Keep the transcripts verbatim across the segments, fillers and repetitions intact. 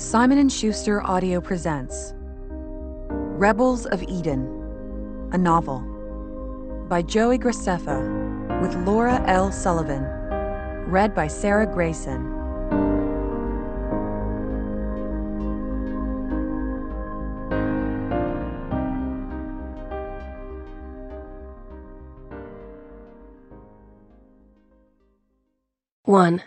Simon and Schuster Audio presents Rebels of Eden, a novel by Joey Graceffa with Laura L. Sullivan, read by Sarah Grayson. One.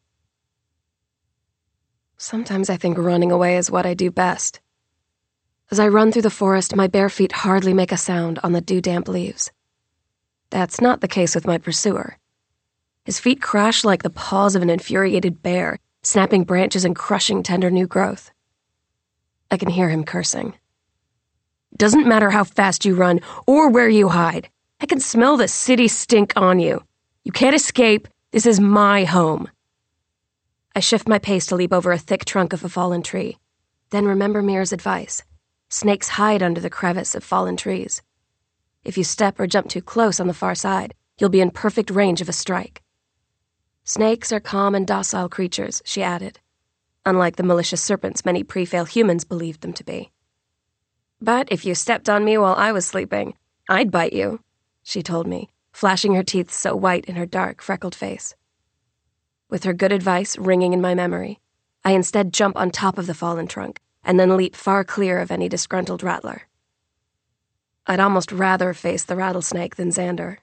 Sometimes I think running away is what I do best. As I run through the forest, my bare feet hardly make a sound on the dew-damp leaves. That's not the case with my pursuer. His feet crash like the paws of an infuriated bear, snapping branches and crushing tender new growth. I can hear him cursing. Doesn't matter how fast you run or where you hide. I can smell the city stink on you. You can't escape. This is my home. I shift my pace to leap over a thick trunk of a fallen tree, then remember Mir's advice. Snakes hide under the crevice of fallen trees. If you step or jump too close on the far side, you'll be in perfect range of a strike. Snakes are calm and docile creatures, she added, unlike the malicious serpents many pre-fail humans believed them to be. But if you stepped on me while I was sleeping, I'd bite you, she told me, flashing her teeth so white in her dark, freckled face. With her good advice ringing in my memory, I instead jump on top of the fallen trunk and then leap far clear of any disgruntled rattler. I'd almost rather face the rattlesnake than Xander.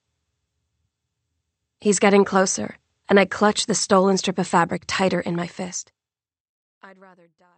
He's getting closer, and I clutch the stolen strip of fabric tighter in my fist. I'd rather die.